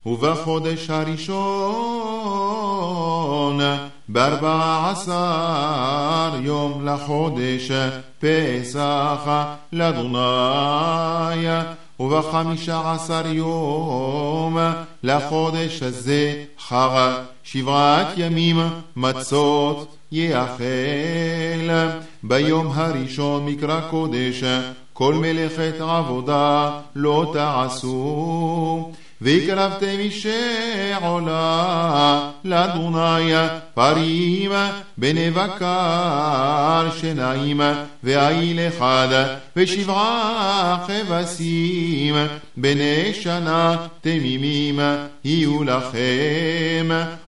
ובחודש הראשון ב14 יום לחודש פסח לאדוני, וב15 יום לחודש הזה חג 7 ימים מצות יאכל. ביום הראשון מקרא קודש, כל מלאכת עבודה לא תעשו. והקרבתם אישי עולה לאדוני פרים בני בקר שניים ועיל אחד, ו7 כבשים בני שנה תמימים יהיו לכם.